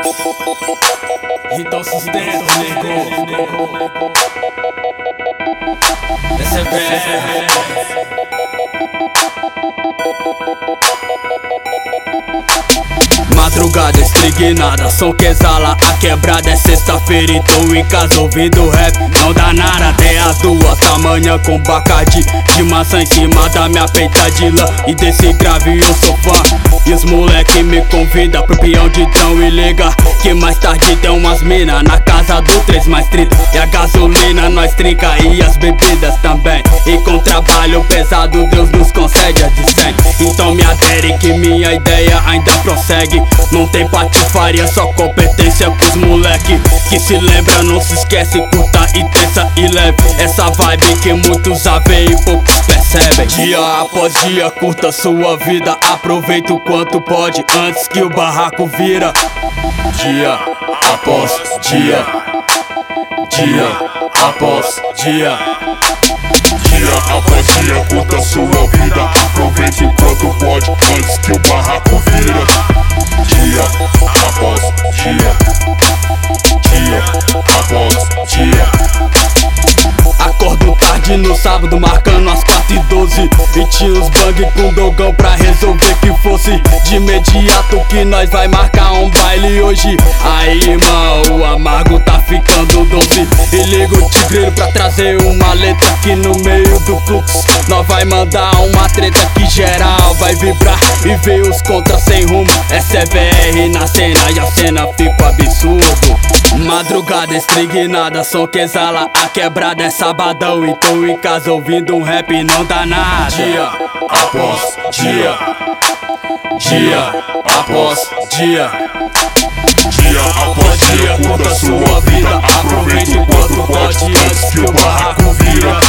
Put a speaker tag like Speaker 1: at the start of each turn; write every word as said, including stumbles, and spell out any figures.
Speaker 1: Então sustenta, nego. Essa é velha. Madrugada estrignada, som que exala a quebrada. É sexta-feira e tô em casa ouvindo rap. Não dá nada até as duas da manhã com bacardi de maçã em cima da minha peita de lã. E desse grave eu sou fã. E os moleque me convida pro peão de trão e liga que mais tarde tem umas mina na casa do três mais trinta. E a gasolina nós trinca e as bebidas também. E com trabalho pesado Deus nos concede a de cem. Então me adere que minha ideia ainda prossegue. Não tem patifaria, só competência pros moleque que se lembra, não se esquece, curta e tensa e leve. Essa vibe que muitos já veem e poucos percebem. Dia após dia, curta sua vida, aproveita o quanto pode antes que o barraco vira. Dia após dia, dia após dia,
Speaker 2: dia após dia, curta sua vida, aproveita o quanto pode antes que o barraco vira. Dia após dia, dia após dia.
Speaker 1: Acordo tarde no sábado, marcando as quatro e doze. E tinha os bang com dogão pra resolver que fosse de imediato que nós vai marcar um baile hoje. Aí, irmão, o amargo tá ficando doce. E liga o tigreiro pra trazer uma letra que no meio do fluxo nós vai mandar uma treta que geral vai vibrar e ver os contras sem rumo. S V R na cena e a cena fica absurdo. Madrugada estrignada, som que exala a quebrada. É sabadão e tô em casa ouvindo um rap e não dá nada.
Speaker 2: Dia após dia, dia após dia, dia após dia, curta sua vida, aproveita o quanto pode antes que o barraco vira.